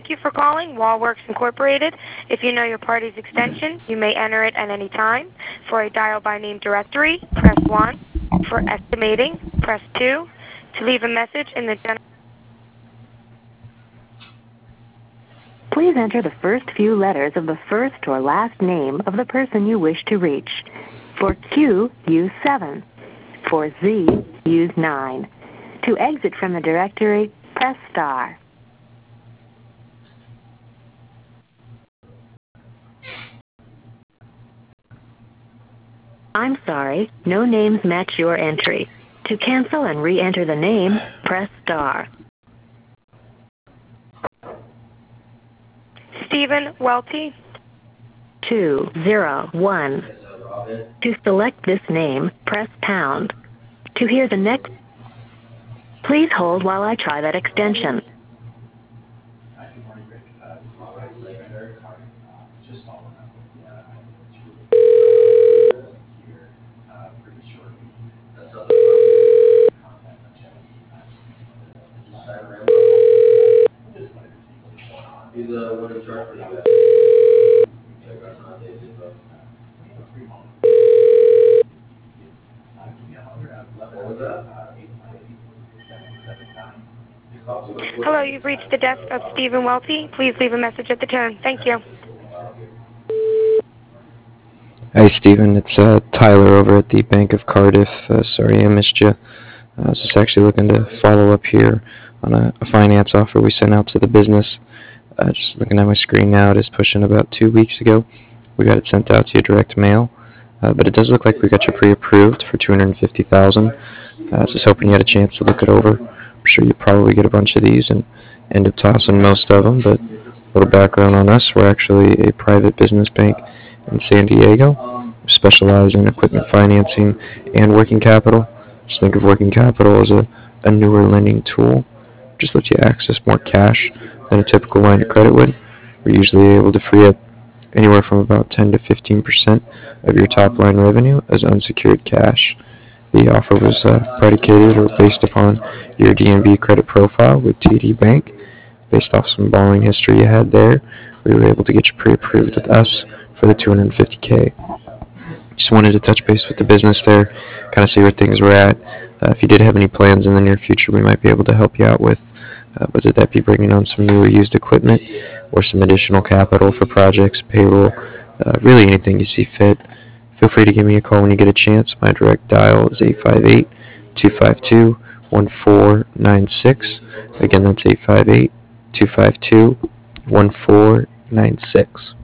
Thank you for calling Wallworks Incorporated. If you know your party's extension, you may enter it at any time. For a dial by name directory, press 1. For estimating, press 2. To leave a message in the general... Please enter the first few letters of the first or last name of the person you wish to reach. For Q, use 7. For Z, use 9. To exit from the directory, press star. I'm sorry, no names match your entry. To cancel and re-enter the name, press star. Stephen Welty. 201. To select this name, press pound. To hear the next, please hold while I try that extension. Hello, you've reached the desk of Stephen Welty. Please leave a message at the tone. Thank you. Hi, Stephen. It's Tyler over at the Bank of Cardiff. Sorry I missed you. I was just actually looking to follow up here on a finance offer we sent out to the business. Just looking at my screen now, it is pushing about 2 weeks ago. We got it sent out to you direct mail, but it does look like we got you pre-approved for $250,000. Just hoping you had a chance to look it over. I'm sure you probably get a bunch of these and end up tossing most of them, but a little background on us. We're actually a private business bank in San Diego. We specialize in equipment financing and working capital. Just think of working capital as a newer lending tool. Just lets you access more cash than a typical line of credit would. We're usually able to free up anywhere from about 10 to 15% of your top line revenue as unsecured cash. The offer was predicated or based upon your DNB credit profile with TD Bank. Based off some borrowing history you had there, we were able to get you pre-approved with us for the $250K. Just wanted to touch base with the business there, kind of see where things were at. If you did have any plans in the near future we might be able to help you out with, whether that be bringing on some new or used equipment or some additional capital for projects, payroll, really anything you see fit. Feel free to give me a call when you get a chance. My direct dial is 858-252-1496. Again, that's 858-252-1496.